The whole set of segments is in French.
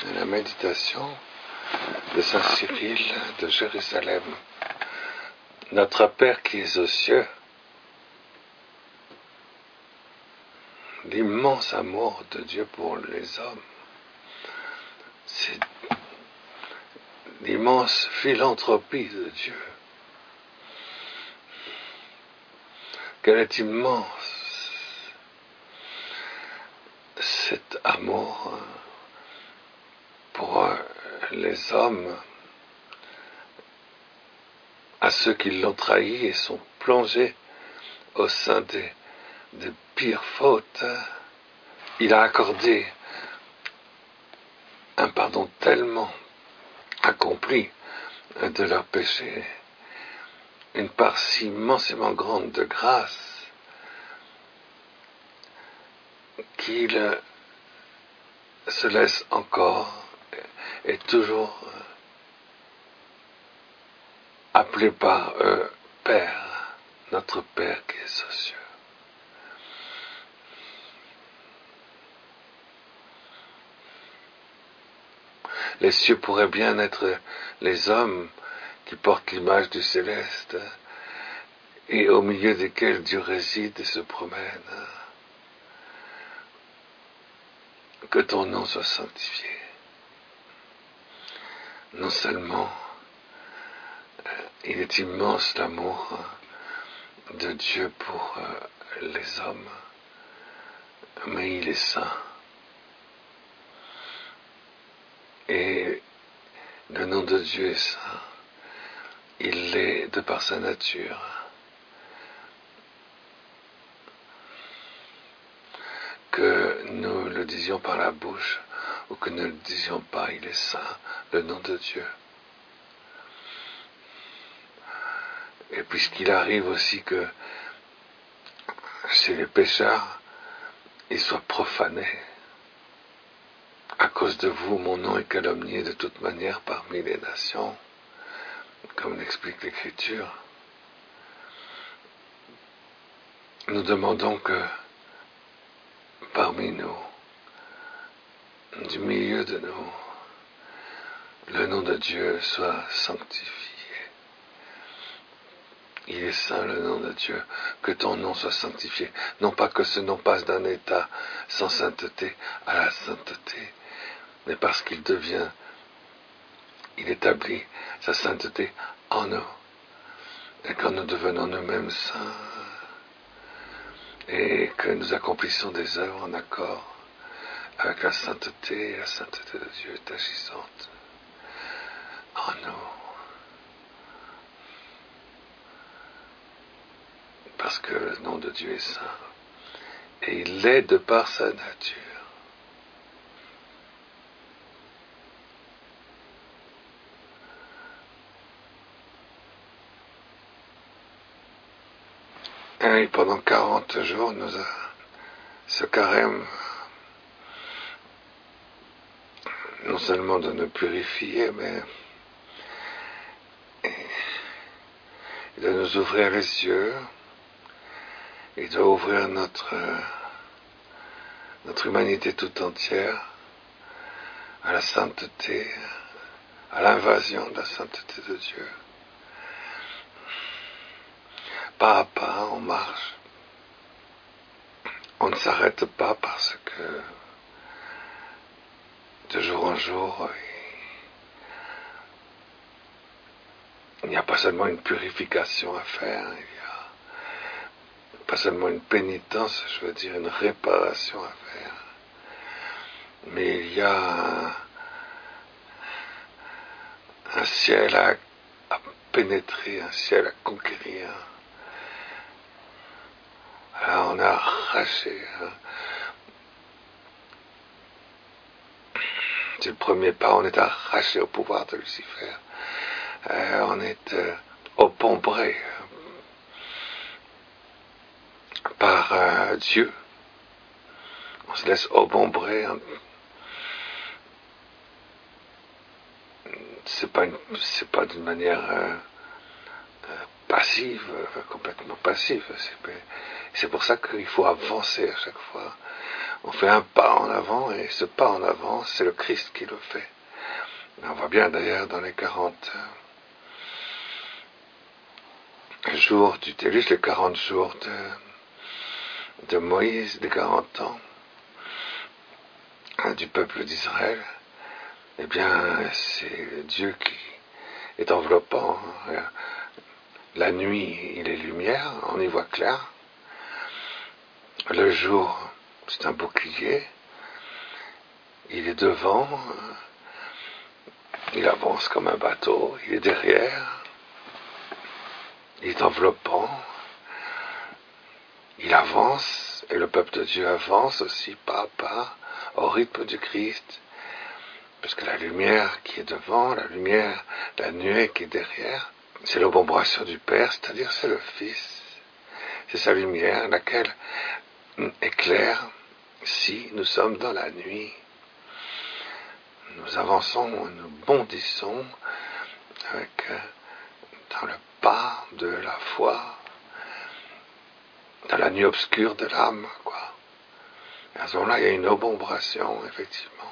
La méditation de Saint Cyril de Jérusalem. Notre Père qui es aux cieux, l'immense amour de Dieu pour les hommes, c'est l'immense philanthropie de Dieu. Quel est immense cet amour pour les hommes, à ceux qui l'ont trahi et sont plongés au sein des pires fautes. Il a accordé un pardon tellement accompli de leurs péchés, une part si immensément grande de grâce, qu'il se laisse encore et toujours appelé par eux Père, notre Père qui est aux cieux. Les cieux pourraient bien être les hommes qui portent l'image du céleste et au milieu desquels Dieu réside et se promène. Que ton nom soit sanctifié. Non seulement il est immense l'amour de Dieu pour les hommes, mais il est saint. Et le nom de Dieu est saint. Il l'est de par sa nature. Que nous le disions par la bouche ou que nous ne le disions pas, il est saint, le nom de Dieu. Et puisqu'il arrive aussi que chez les pécheurs, il soit profané. À cause de vous, mon nom est calomnié de toute manière parmi les nations, comme l'explique l'Écriture. Nous demandons que parmi nous, du milieu de nous, le nom de Dieu soit sanctifié. Il est saint le nom de Dieu, que ton nom soit sanctifié. Non pas que ce nom passe d'un état sans sainteté à la sainteté, mais parce qu'il établit sa sainteté en nous. Et quand nous devenons nous-mêmes saints, et que nous accomplissons des œuvres en accord avec la sainteté de Dieu est agissante en nous. Parce que le nom de Dieu est saint, et il l'est de par sa nature. Et pendant 40 jours, ce carême, non seulement de nous purifier, mais de nous ouvrir les yeux, il doit ouvrir notre humanité tout entière à la sainteté, à l'invasion de la sainteté de Dieu. Pas à pas, on marche. On ne s'arrête pas parce que de jour en jour, il n'y a pas seulement une purification à faire, il n'y a pas seulement une pénitence, je veux dire une réparation à faire, mais il y a un ciel à pénétrer, un ciel à conquérir. Alors on a arraché. C'est le premier pas, on est arraché au pouvoir de Lucifer. On est obombré par Dieu. On se laisse obombré. C'est pas d'une manière passive, complètement passive. C'est pour ça qu'il faut avancer à chaque fois. On fait un pas en avant, et ce pas en avant, c'est le Christ qui le fait. On voit bien d'ailleurs dans les 40 jours du déluge, les 40 jours de Moïse, des 40 ans du peuple d'Israël. Eh bien, c'est Dieu qui est enveloppant. La nuit, il est lumière, on y voit clair. Le jour, c'est un bouclier. Il est devant, il avance comme un bateau, il est derrière, il est enveloppant, il avance, et le peuple de Dieu avance aussi pas à pas, au rythme du Christ, parce que la lumière qui est devant, la lumière, la nuée qui est derrière, c'est l'ombration du Père, c'est-à-dire c'est le Fils. C'est sa lumière, laquelle éclaire si nous sommes dans la nuit. Nous avançons, nous bondissons dans le pas de la foi, dans la nuit obscure de l'âme, quoi. Et à ce moment-là, il y a une ombration, effectivement.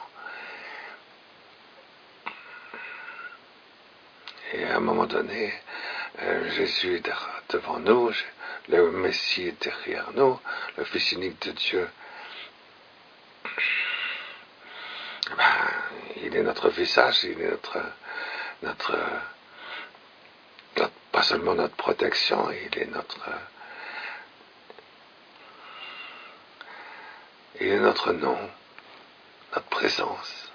Et à un moment donné, Jésus est devant nous, le Messie est derrière nous, le Fils unique de Dieu. Il est notre visage, il est notre pas seulement notre protection, il est notre nom, notre présence.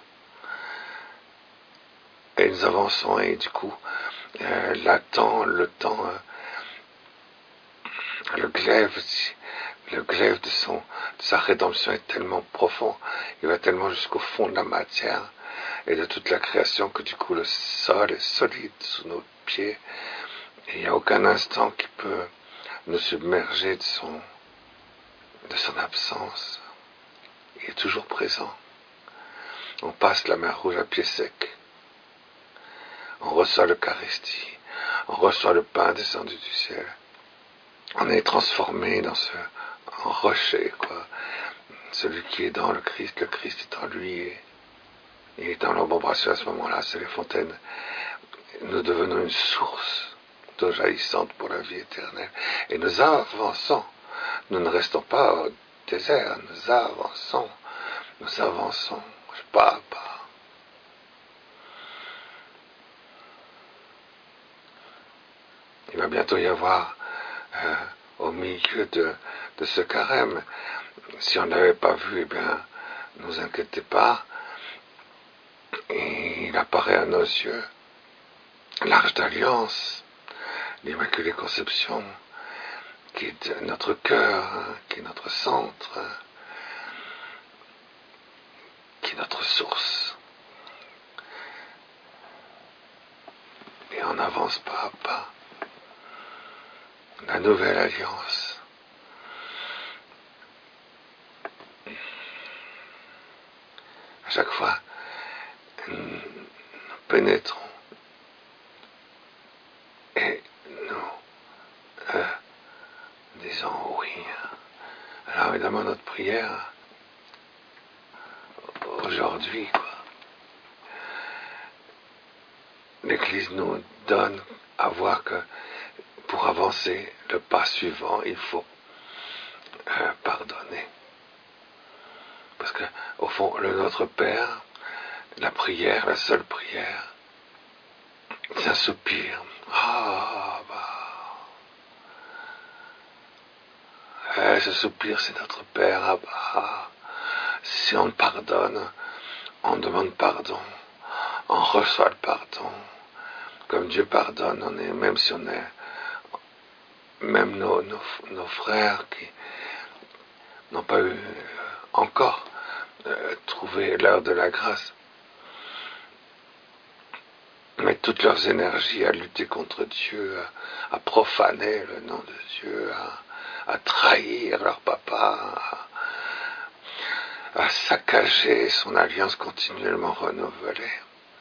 Et nous avançons, et du coup, le glaive de sa rédemption est tellement profond, il va tellement jusqu'au fond de la matière et de toute la création que du coup le sol est solide sous nos pieds, et il n'y a aucun instant qui peut nous submerger de son absence. Il est toujours présent. On passe la mer Rouge à pied sec. On reçoit l'Eucharistie. On reçoit le pain descendu du ciel. On est transformé en rocher, quoi. Celui qui est dans le Christ est en lui. Et il est dans l'ombration à ce moment-là, c'est les fontaines. Nous devenons une source d'eau jaillissante pour la vie éternelle. Et nous avançons. Nous ne restons pas au désert, nous avançons, pas à pas. Il va bientôt y avoir, au milieu de ce carême, si on ne l'avait pas vu, eh bien, ne vous inquiétez pas, et il apparaît à nos yeux, l'Arche d'Alliance, l'Immaculée Conception, qui est notre cœur, qui est notre centre, qui est notre source. Et on avance pas à pas. La nouvelle alliance. À chaque fois, nous pénétrons et nous disons oui. Alors évidemment, notre prière aujourd'hui, l'Église nous donne à voir que pour avancer le pas suivant, il faut pardonner. Parce que, au fond, le Notre Père, la prière, la seule prière, c'est un soupir. Ce soupir, c'est notre Père. Si on pardonne, on demande pardon. On reçoit le pardon. Comme Dieu pardonne, même si on est, même nos frères qui n'ont pas eu encore trouvé l'heure de la grâce, mettent toutes leurs énergies à lutter contre Dieu, à profaner le nom de Dieu, à trahir leur papa, à saccager son alliance continuellement renouvelée.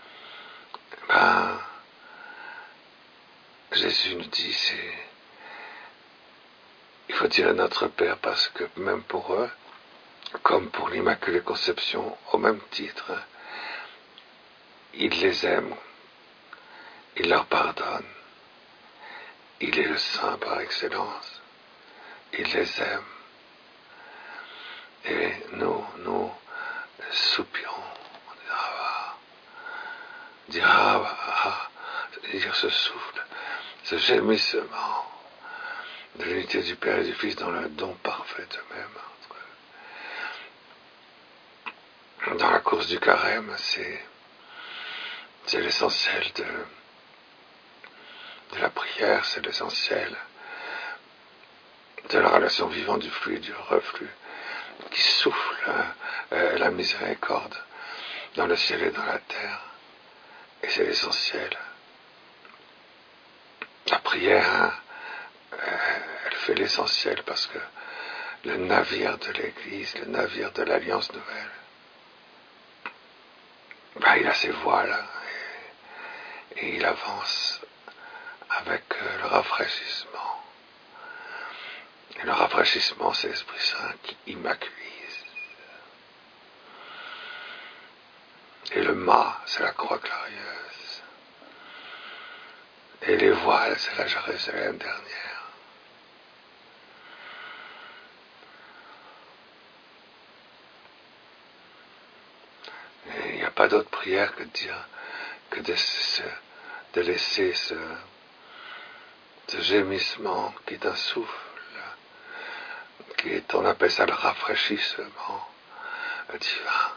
Jésus nous dit, il faut dire Notre Père, parce que même pour eux, comme pour l'Immaculée Conception, au même titre, il les aime, il leur pardonne, il est le Saint par excellence, il les aime. Et nous soupirons, dire ce souffle, ce gémissement de l'unité du Père et du Fils dans le don parfait d'eux-mêmes. Dans la course du carême, c'est l'essentiel de la prière, c'est l'essentiel de la relation vivante du flux et du reflux qui souffle la miséricorde dans le ciel et dans la terre. Et c'est l'essentiel. La prière, elle fait l'essentiel parce que le navire de l'Église, le navire de l'Alliance Nouvelle, il a ses voiles et il avance avec le rafraîchissement. Et le rafraîchissement, c'est l'Esprit Saint qui immaculise. Et le mât, c'est la croix glorieuse. Et les voiles, c'est la Jérusalem dernière. Et il n'y a pas d'autre prière que de dire, que de laisser ce gémissement qui est un souffle, qui est, on appelle ça le rafraîchissement divin,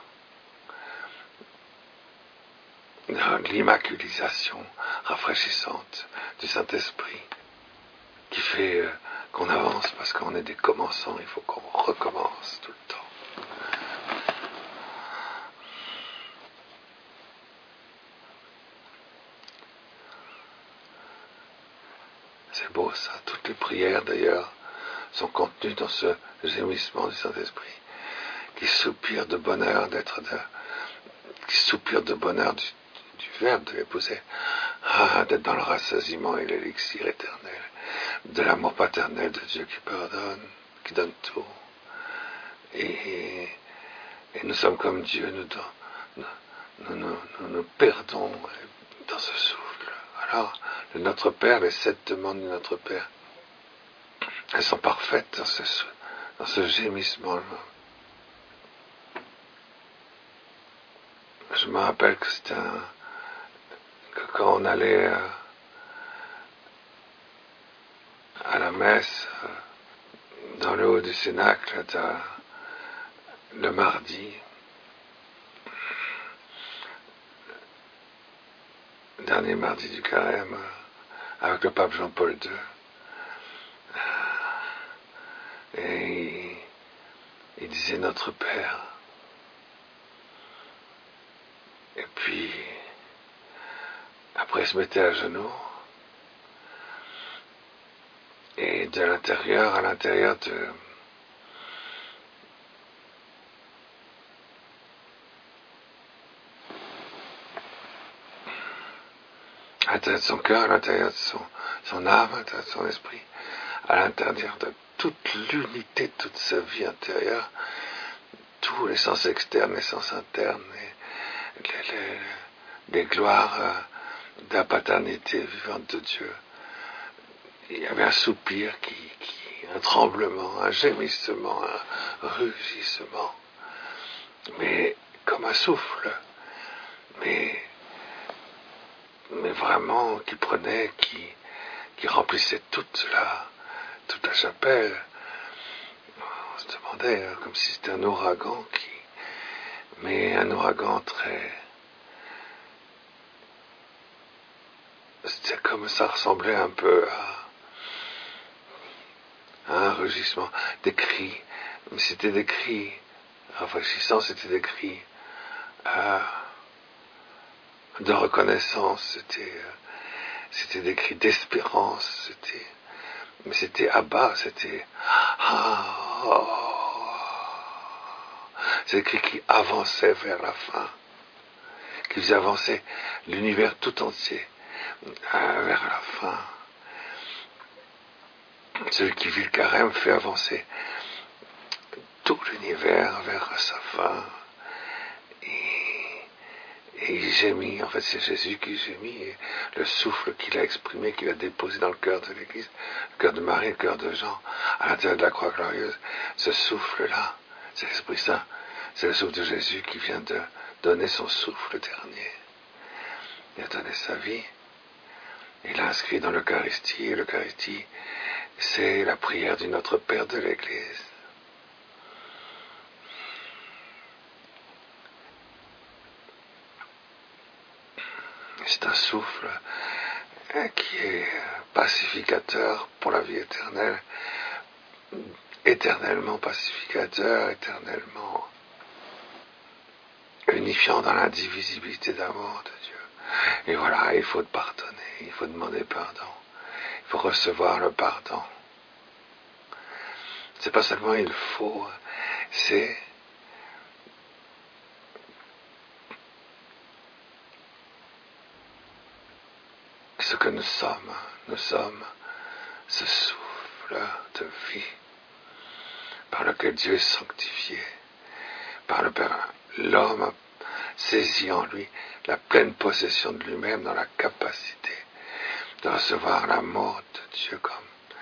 l'immaculisation rafraîchissante du Saint-Esprit, qui fait qu'on avance parce qu'on est des commençants, il faut qu'on recommence tout le temps. C'est beau ça, toutes les prières d'ailleurs sont contenues dans ce gémissement du Saint-Esprit, qui soupire de bonheur qui soupire de bonheur du Verbe de l'épouser, d'être dans le rassasiement et l'élixir éternel, de l'amour paternel de Dieu qui pardonne, qui donne tout. Et nous sommes comme Dieu, nous perdons dans ce souffle. Alors, le Notre Père, les 7 demandes de Notre Père, elles sont parfaites dans ce gémissement. Je me rappelle que quand on allait à la messe dans le haut du Cénacle le mardi, dernier mardi du carême, avec le pape Jean-Paul II, et il disait Notre Père. Et puis après il se mettait à genoux, et à l'intérieur de son cœur, à l'intérieur de son âme, à l'intérieur de son esprit, à l'intérieur de toute l'unité de toute sa vie intérieure, tous les sens externes, les sens internes, les gloires de la paternité vivante de Dieu. Il y avait un soupir, un tremblement, un gémissement, un rugissement, mais comme un souffle, mais vraiment qui prenait, qui remplissait toute la chapelle. On se demandait comme si c'était un ouragan mais un ouragan c'était comme ça ressemblait un peu à un rugissement, des cris, mais c'était des cris rafraîchissants, c'était des cris de reconnaissance, c'était des cris d'espérance, mais c'était à bas, c'était c'est des cris qui avançaient vers la fin, qui faisaient avancer l'univers tout entier vers la fin. Celui qui vit le carême fait avancer tout l'univers vers sa fin. Et il gémit, en fait c'est Jésus qui gémit, et le souffle qu'il a exprimé, qu'il a déposé dans le cœur de l'Église, le cœur de Marie, le cœur de Jean, à l'intérieur de la croix glorieuse, ce souffle-là, c'est l'Esprit Saint, c'est le souffle de Jésus qui vient de donner son souffle dernier. Il a donné sa vie, il l'a inscrit dans l'Eucharistie, et l'Eucharistie, c'est la prière du Notre Père de l'Église. C'est un souffle qui est pacificateur pour la vie éternelle, éternellement pacificateur, éternellement unifiant dans l'indivisibilité d'amour de Dieu. Et voilà, il faut pardonner, il faut demander pardon, il faut recevoir le pardon. C'est pas seulement il faut, c'est ce que nous sommes. Nous sommes ce souffle de vie par lequel Dieu est sanctifié, par le Père. L'homme a saisi en lui la pleine possession de lui-même dans la capacité de recevoir l'amour de Dieu comme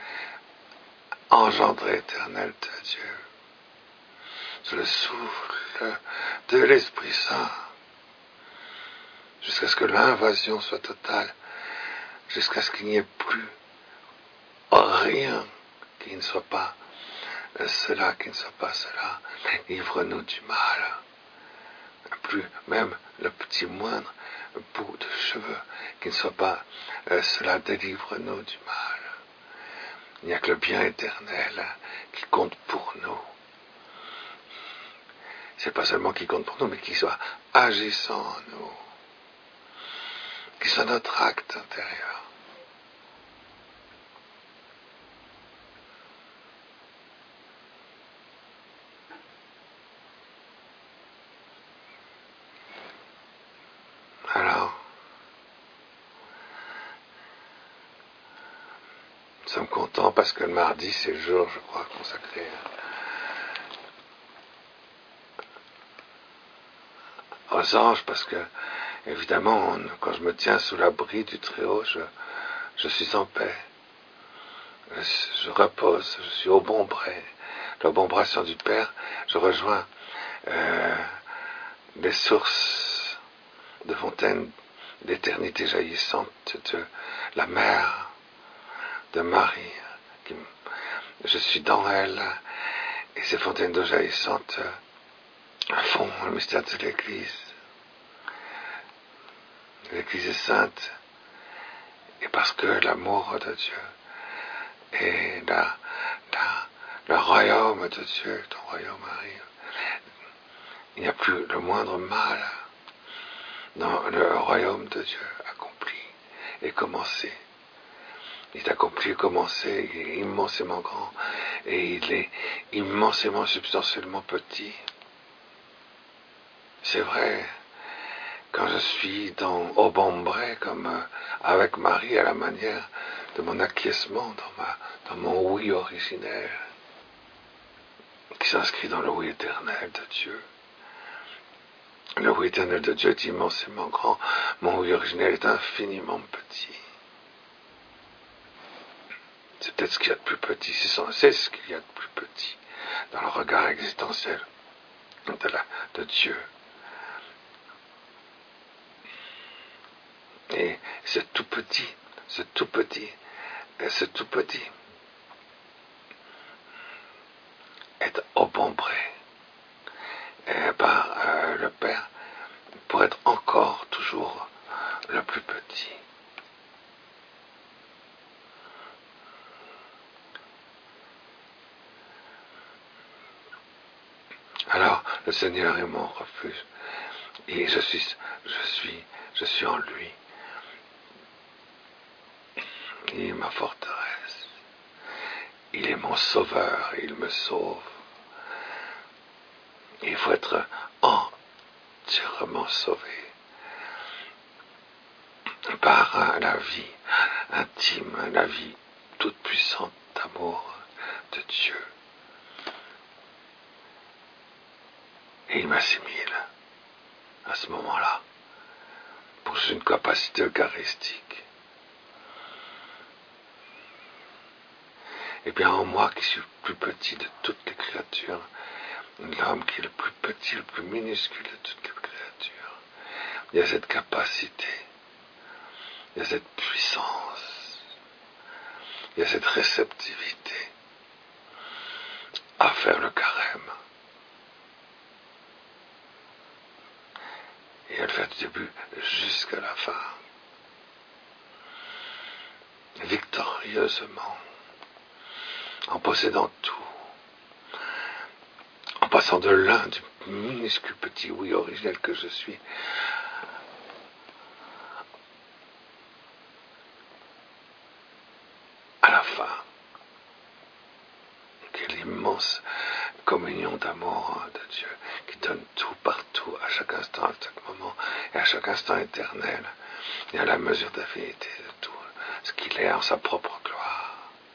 engendré éternel de Dieu. C'est le souffle de l'Esprit Saint jusqu'à ce que l'invasion soit totale, jusqu'à ce qu'il n'y ait plus rien qui ne soit pas cela, qui ne soit pas cela. Livre-nous du mal. Plus même le petit moindre bout de cheveux qui ne soit pas cela, délivre-nous du mal. Il n'y a que le bien éternel qui compte pour nous. C'est pas seulement qui compte pour nous, mais qui soit agissant en nous, qui soit notre acte intérieur. Alors, nous sommes contents parce que le mardi, c'est le jour, je crois, consacré aux anges, parce que, évidemment, quand je me tiens sous l'abri du Très-Haut, je suis en paix. Je repose, je suis au bon bras, l'obombrassion du Père. Je rejoins les sources de fontaines d'éternité jaillissante de la mère de Marie. Je suis dans elle, et ces fontaines d'eau jaillissantes font le mystère de l'Église. L'Église est sainte, et parce que l'amour de Dieu et le royaume de Dieu, ton royaume arrive, il n'y a plus le moindre mal dans le royaume de Dieu accompli et commencé. Il est accompli et commencé, il est immensément grand, et il est immensément substantiellement petit. C'est vrai, quand je suis au Bambray, comme avec Marie, à la manière de mon acquiescement dans mon oui originel, qui s'inscrit dans le oui éternel de Dieu. Le oui éternel de Dieu est immensément grand, mon oui originel est infiniment petit. C'est peut-être ce qu'il y a de plus petit, c'est ce qu'il y a de plus petit dans le regard existentiel de Dieu. Et ce tout petit est obombré par le Père pour être encore toujours le plus petit. Alors, le Seigneur est mon refuge, et je suis en lui. Il est ma forteresse. Il est mon sauveur, et il me sauve. Il faut être entièrement sauvé par la vie intime, la vie toute puissante d'amour de Dieu. Et il m'assimile à ce moment-là pour une capacité eucharistique. Et bien en moi qui suis le plus petit de toutes les créatures, l'homme qui est le plus petit, le plus minuscule de toutes les créatures, il y a cette capacité, il y a cette puissance, il y a cette réceptivité à faire le carême. Et à le faire du début jusqu'à la fin, victorieusement, en possédant tout, en passant de l'un du minuscule petit oui originel que je suis, à la fin, qui est l'immense communion d'amour de Dieu, qui donne tout partout, à chaque instant, à chaque moment, et à chaque instant éternel, et à la mesure d'affinité de tout ce qu'il est en sa propre gloire.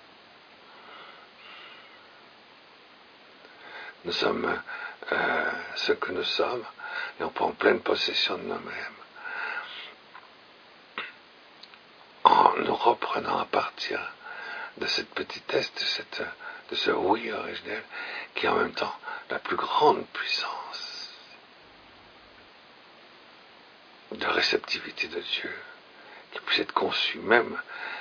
Nous sommes ce que nous sommes, et on prend pleine possession de nous-mêmes, en nous reprenant à partir de cette petitesse, de ce oui originel, qui est en même temps la plus grande puissance de réceptivité de Dieu, qui puisse être conçu même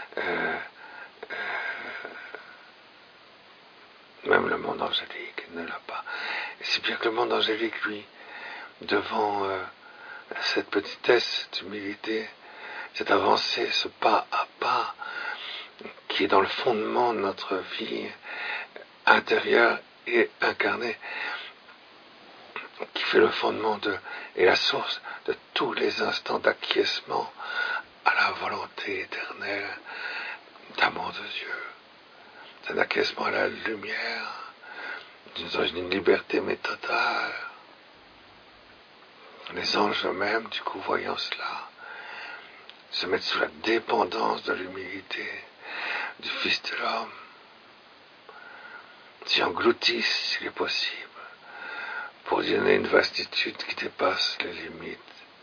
même le monde angélique ne l'a pas. Et si bien que le monde angélique, lui, devant cette petitesse, cette humilité, cette avancée, ce pas à pas, qui est dans le fondement de notre vie intérieure et incarnée, qui fait le fondement et la source de tous les instants d'acquiescement à la volonté éternelle d'amour de Dieu. C'est un acquiescement à la lumière, dans une liberté mais totale. Les anges eux-mêmes, du coup, voyant cela, se mettent sous la dépendance de l'humilité du Fils de l'homme, s'y engloutissent, s'il est possible, pour lui donner une vastitude qui dépasse les limites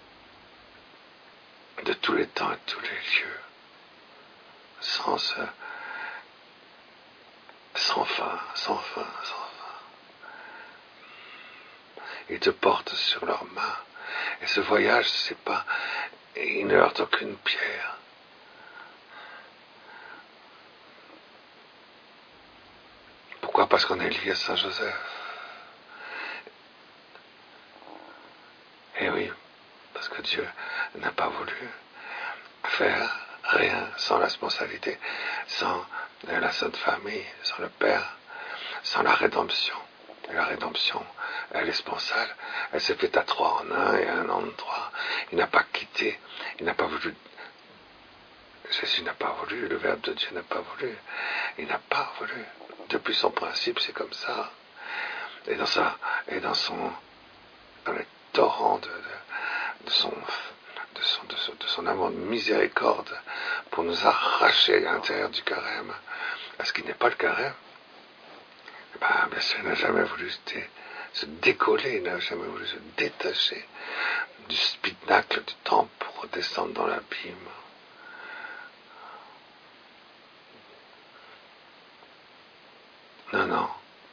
de tous les temps et de tous les lieux, sans fin, sans fin. Ils te portent sur leurs mains. Et ce voyage, c'est pas, il ne heurte aucune pierre. Pourquoi? Parce qu'on est lié à Saint Joseph. Et oui, parce que Dieu n'a pas voulu faire rien sans la responsabilité, sans la Sainte Famille, sans le Père, sans la rédemption. Et la rédemption, elle est sponsale, elle s'est faite à 3 en 1 et à 1 en 3. Il n'a pas quitté, il n'a pas voulu, Jésus n'a pas voulu, le Verbe de Dieu n'a pas voulu, il n'a pas voulu. Depuis son principe, c'est comme ça. Et dans les torrents de son amour de miséricorde pour nous arracher à l'intérieur du carême, parce qu'il n'est pas le carême, bien sûr, il n'a jamais voulu se décoller, il n'a jamais voulu se détacher du spectacle du temple pour redescendre dans l'abîme. Non.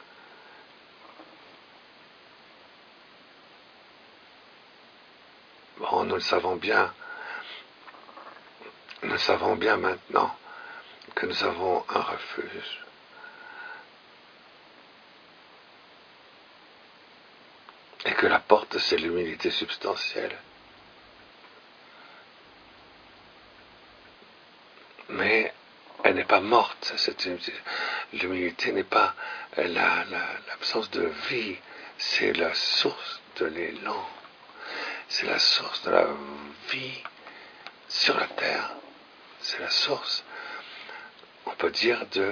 Bon, nous le savons bien maintenant que nous avons un refuge. Et que la porte, c'est l'humilité substantielle. Mais elle n'est pas morte, l'humilité n'est pas l'absence de vie, c'est la source de l'élan, c'est la source de la vie sur la terre, c'est la source, on peut dire, de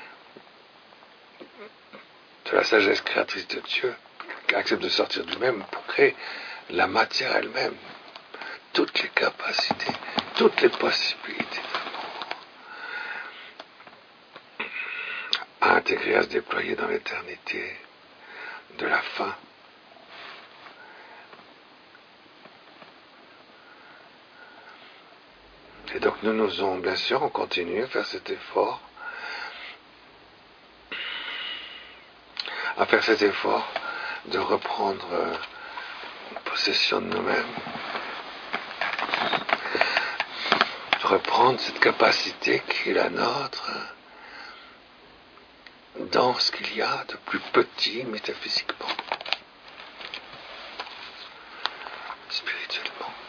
la sagesse créatrice de Dieu, qui accepte de sortir du même pour créer la matière elle-même, toutes les capacités, toutes les possibilités à intégrer, à se déployer dans l'éternité de la fin. Et donc nous osons, bien sûr, on continue à faire cet effort, de reprendre possession de nous-mêmes, de reprendre cette capacité qui est la nôtre dans ce qu'il y a de plus petit métaphysiquement, spirituellement.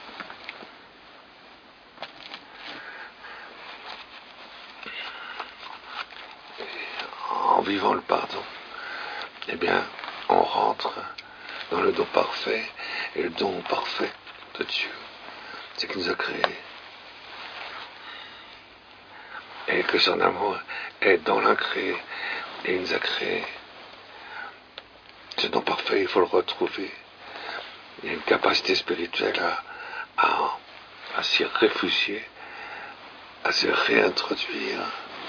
En vivant le pardon, eh bien, on rentre dans le don parfait, et le don parfait de Dieu, c'est qu'il nous a créés. Et que son amour est dans l'incréé, et il nous a créés. Ce don parfait, il faut le retrouver. Il y a une capacité spirituelle à s'y réfugier, à se réintroduire,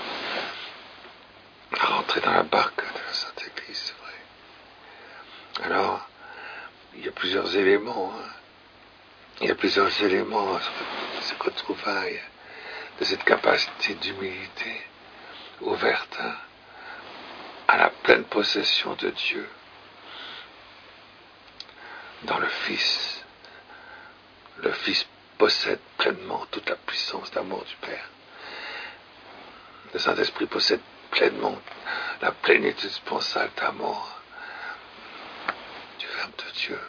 à rentrer dans la barque de la Sainte Église, c'est vrai. Alors, il y a plusieurs éléments, il y a plusieurs éléments à ce retrouvailles de cette capacité d'humilité ouverte à la pleine possession de Dieu dans le Fils. Le Fils possède pleinement toute la puissance d'amour du Père. Le Saint-Esprit possède pleinement la plénitude sponsale d'amour du Verbe de Dieu.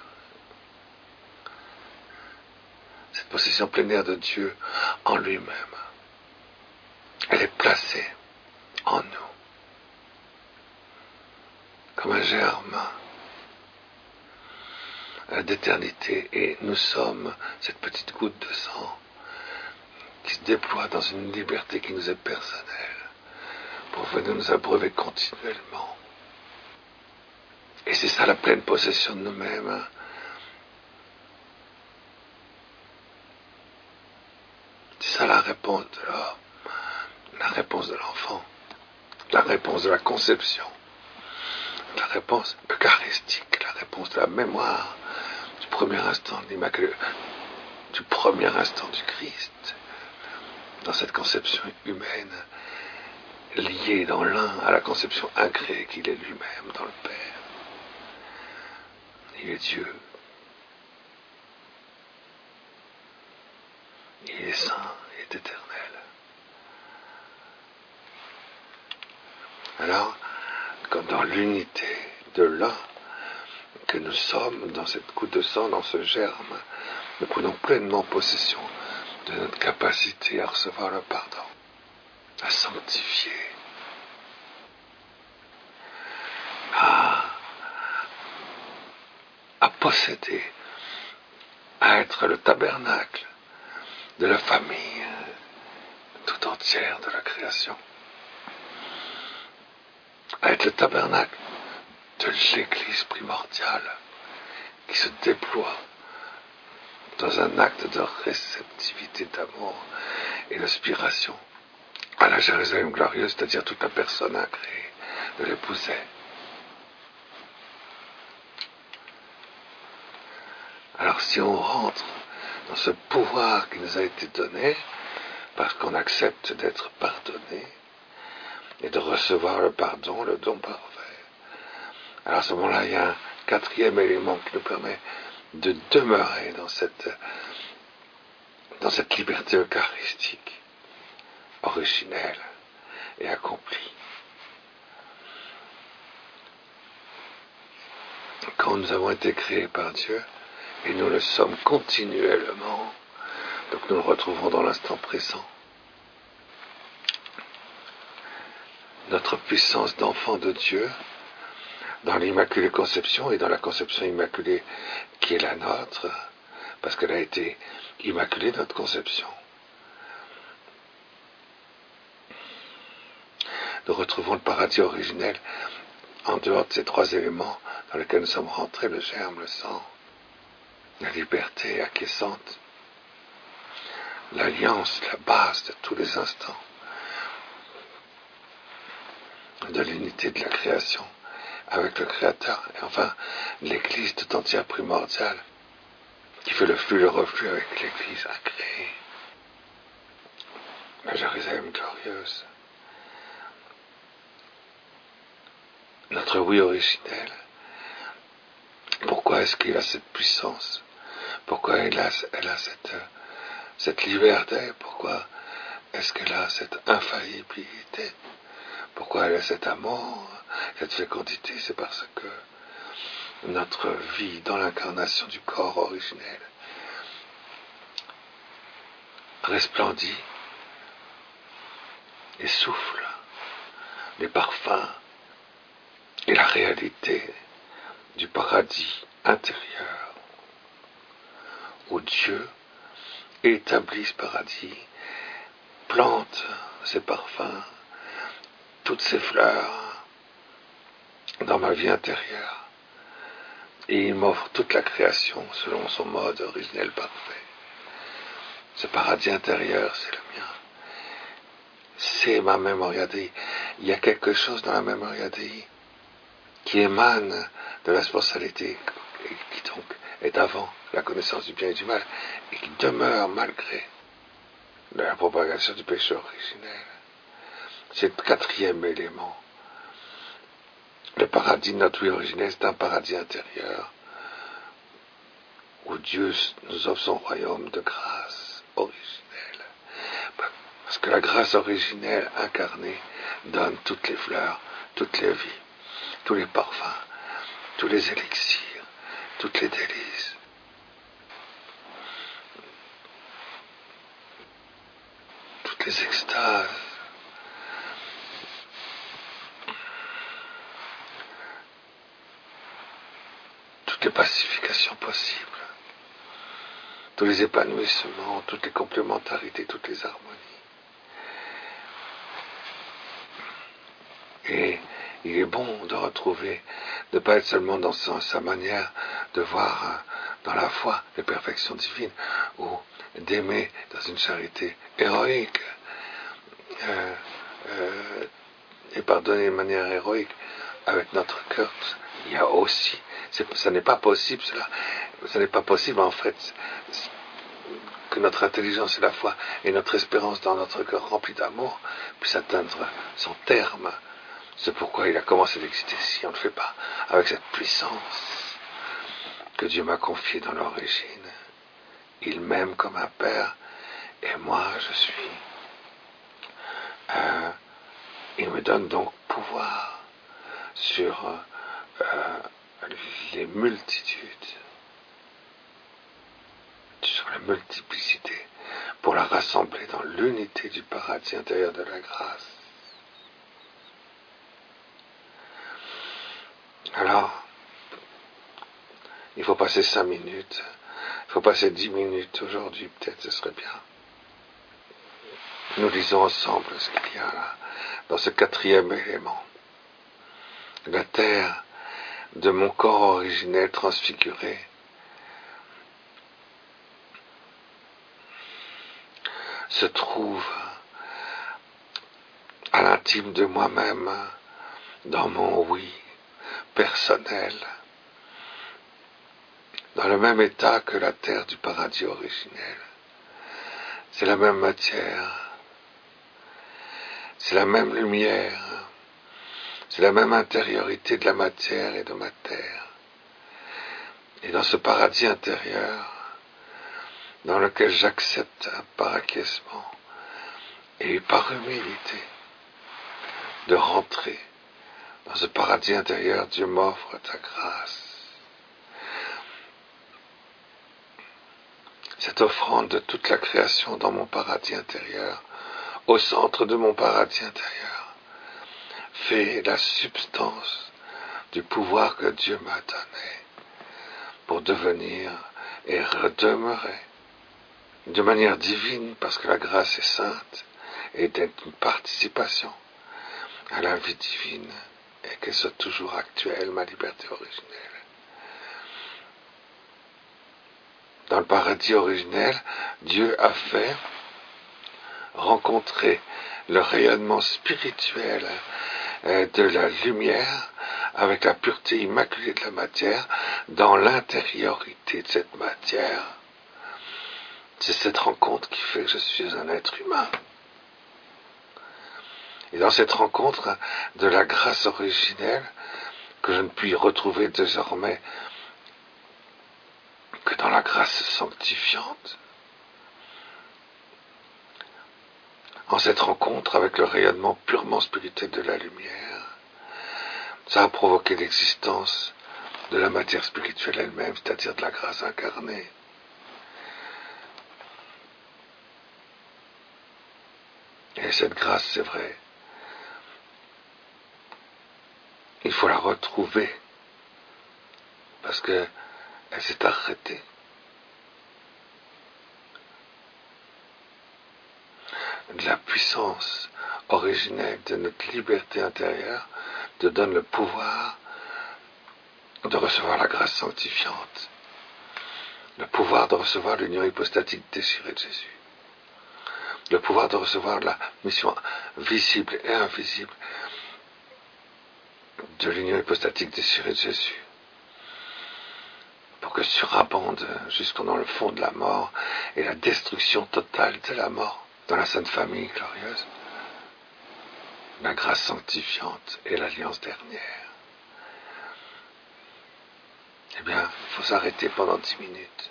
Cette possession plénière de Dieu en lui-même, elle est placée en nous comme un germe d'éternité, et nous sommes cette petite goutte de sang qui se déploie dans une liberté qui nous est personnelle pour venir nous abreuver continuellement. Et c'est ça la pleine possession de nous-mêmes. C'est ça la réponse de l'homme, la réponse de l'enfant, la réponse de la conception, la réponse eucharistique, la réponse de la mémoire du premier instant de l'Immaculée, du premier instant du Christ, dans cette conception humaine, liée dans l'un à la conception incréée qu'il est lui-même dans le Père. Il est Dieu. Il est saint, il est éternel. Alors, comme dans l'unité de l'un que nous sommes, dans cette goutte de sang, dans ce germe, nous prenons pleinement possession de notre capacité à recevoir le pardon, à sanctifier, à posséder, à être le tabernacle de la famille tout entière de la création, à être le tabernacle de l'Église primordiale qui se déploie dans un acte de réceptivité, d'amour et d'aspiration à la Jérusalem glorieuse, c'est-à-dire toute la personne incréée de l'épouser. Alors si on rentre dans ce pouvoir qui nous a été donné, parce qu'on accepte d'être pardonné et de recevoir le pardon, le don parfait, alors à ce moment-là, il y a un quatrième élément qui nous permet de demeurer dans cette liberté eucharistique, originelle et accomplie. Quand nous avons été créés par Dieu, et nous le sommes continuellement, donc nous le retrouvons dans l'instant présent. Notre puissance d'enfant de Dieu, dans l'Immaculée Conception et dans la Conception Immaculée qui est la nôtre, parce qu'elle a été immaculée, notre conception. Nous retrouvons le paradis originel en dehors de ces trois éléments dans lesquels nous sommes rentrés, le germe, le sang, la liberté acquiescente, l'alliance, la base de tous les instants, de l'unité de la création avec le Créateur, et enfin l'Église tout entière primordiale, qui fait le flux et le reflux avec l'Église incréée. la Jérusalem glorieuse. Notre oui originel, pourquoi est-ce qu'il a cette puissance? Pourquoi elle a cette liberté? Pourquoi est-ce qu'elle a cette infaillibilité? Pourquoi elle a cet amour, cette fécondité? C'est parce que notre vie dans l'incarnation du corps originel resplendit et souffle les parfums et la réalité du paradis intérieur, où Dieu établit ce paradis, plante ses parfums, toutes ces fleurs dans ma vie intérieure, et il m'offre toute la création selon son mode originel parfait. Ce paradis intérieur, c'est le mien. C'est ma mémoria Dei. Il y a quelque chose dans la mémoria Dei qui émane de la spontanéité et qui donc est avant la connaissance du bien et du mal et qui demeure malgré la propagation du péché originel. C'est le quatrième élément. Le paradis de notre vie originelle, c'est un paradis intérieur où Dieu nous offre son royaume de grâce originelle. Parce que la grâce originelle incarnée donne toutes les fleurs, toutes les vies, tous les parfums, tous les élixirs, toutes les délices. Toutes les extases. Toutes les pacifications possibles. Tous les épanouissements, toutes les complémentarités, toutes les harmonies. Et il est bon de retrouver, de ne pas être seulement dans sa manière de voir dans la foi les perfections divines, ou d'aimer dans une charité héroïque, et pardonner de manière héroïque avec notre cœur. Il y a aussi, ça n'est pas possible cela, ça n'est pas possible en fait que notre intelligence et la foi et notre espérance dans notre cœur rempli d'amour puissent atteindre son terme. C'est pourquoi il a commencé d'exister si on ne le fait pas avec cette puissance que Dieu m'a confiée dans l'origine. Il m'aime comme un père et moi je suis. Il me donne donc pouvoir sur les multitudes, sur la multiplicité, pour la rassembler dans l'unité du paradis intérieur de la grâce. Alors, il faut passer 5 minutes, il faut passer 10 minutes aujourd'hui, peut-être ce serait bien. Nous lisons ensemble ce qu'il y a là, dans ce quatrième élément. La terre de mon corps originel transfiguré se trouve à l'intime de moi-même, dans mon oui personnel, dans le même état que la terre du paradis originel. C'est la même matière, c'est la même lumière, c'est la même intériorité de la matière et de ma terre. Et dans ce paradis intérieur, dans lequel j'accepte par acquiescement et par humilité de rentrer dans ce paradis intérieur, Dieu m'offre ta grâce. Cette offrande de toute la création dans mon paradis intérieur, au centre de mon paradis intérieur, fait la substance du pouvoir que Dieu m'a donné pour devenir et redemeurer de manière divine, parce que la grâce est sainte et d'être une participation à la vie divine et qu'elle soit toujours actuelle, ma liberté originelle. Dans le paradis originel, Dieu a fait rencontrer le rayonnement spirituel de la lumière avec la pureté immaculée de la matière dans l'intériorité de cette matière. C'est cette rencontre qui fait que je suis un être humain. Et dans cette rencontre de la grâce originelle, que je ne puis retrouver désormais que dans la grâce sanctifiante, en cette rencontre avec le rayonnement purement spirituel de la lumière, ça a provoqué l'existence de la matière spirituelle elle-même, c'est-à-dire de la grâce incarnée. Et cette grâce, c'est vrai, il faut la retrouver, parce qu'elle s'est arrêtée. La puissance originelle de notre liberté intérieure te donne le pouvoir de recevoir la grâce sanctifiante, le pouvoir de recevoir l'union hypostatique désirée de Jésus, le pouvoir de recevoir la mission visible et invisible de l'union hypostatique désirée de Jésus, pour que surabonde jusqu'au dans le fond de la mort et la destruction totale de la mort dans la Sainte Famille glorieuse, la grâce sanctifiante et l'alliance dernière. Eh bien, il faut s'arrêter pendant 10 minutes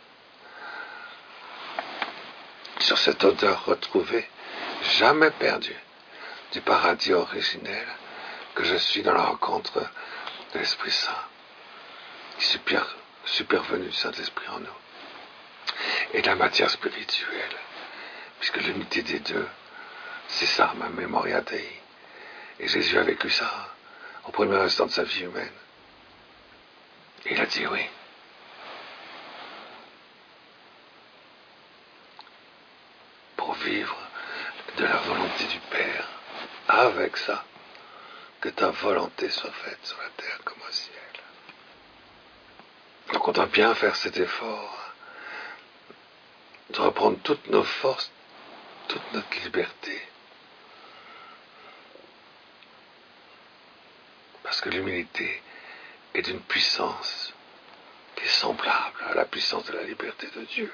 sur cette odeur retrouvée, jamais perdue, du paradis originel que je suis dans la rencontre de l'Esprit Saint, supervenu du Saint-Esprit en nous, et de la matière spirituelle, puisque l'unité des deux, c'est ça, ma Memoria Dei. Et Jésus a vécu ça au premier instant de sa vie humaine. Et il a dit oui. Pour vivre de la volonté du Père, avec ça, que ta volonté soit faite sur la terre comme au ciel. Donc on doit bien faire cet effort de reprendre toutes nos forces, toute notre liberté. Parce que l'humilité est d'une puissance qui est semblable à la puissance de la liberté de Dieu.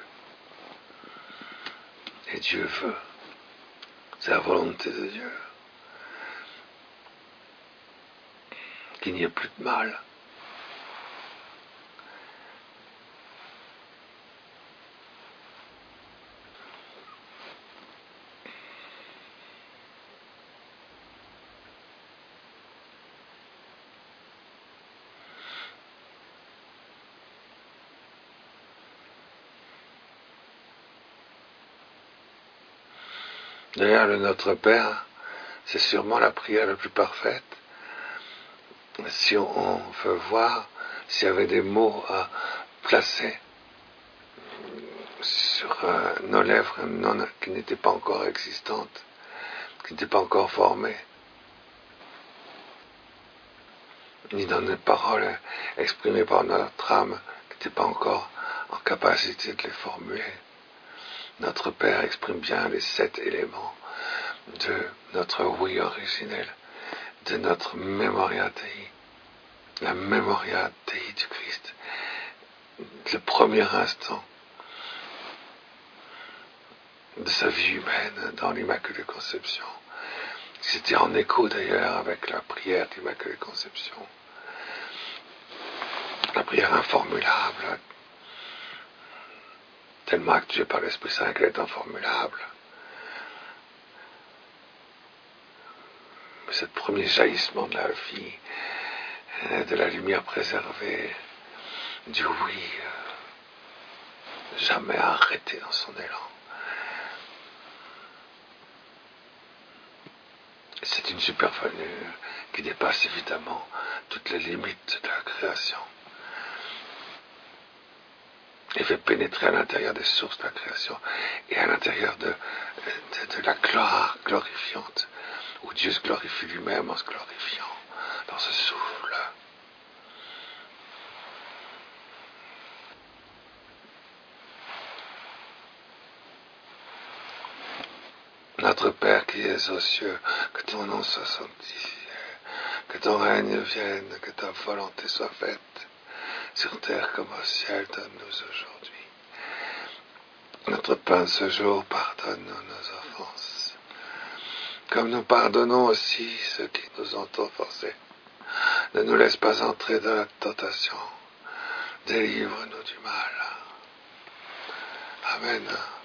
Et Dieu veut, c'est la volonté de Dieu, qu'il n'y ait plus de mal. D'ailleurs, le Notre Père, c'est sûrement la prière la plus parfaite. Si on veut voir s'il y avait des mots à placer sur nos lèvres qui n'étaient pas encore existantes, qui n'étaient pas encore formées, ni dans les paroles exprimées par notre âme, qui n'étaient pas encore en capacité de les formuler. Notre Père exprime bien les 7 éléments de notre oui originel, de notre Memoria Dei, la Memoria Dei du Christ, le premier instant de sa vie humaine dans l'Immaculée Conception. C'était en écho d'ailleurs avec la prière de l'Immaculée Conception, la prière informulable, tellement actuée par l'Esprit Saint qu'elle est informulable. Mais ce premier jaillissement de la vie, de la lumière préservée, du oui, jamais arrêté dans son élan. C'est une supervenue qui dépasse évidemment toutes les limites de la création et fait pénétrer à l'intérieur des sources de la création et à l'intérieur de la gloire glorifiante, où Dieu se glorifie lui-même en se glorifiant dans ce souffle. Notre Père qui es aux cieux, que ton nom soit sanctifié, que ton règne vienne, que ta volonté soit faite, sur terre comme au ciel. Donne-nous aujourd'hui notre pain ce jour, pardonne-nous nos offenses, comme nous pardonnons aussi ceux qui nous ont offensés. Ne nous laisse pas entrer dans la tentation. Délivre-nous du mal. Amen.